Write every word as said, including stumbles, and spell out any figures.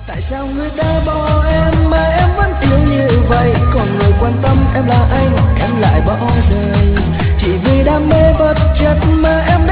Tại sao người đã bỏ em mà em vẫn yêu như vậy? Còn người quan tâm em là anh, em lại bỏ đời. Chỉ vì đam mê vật chất mà em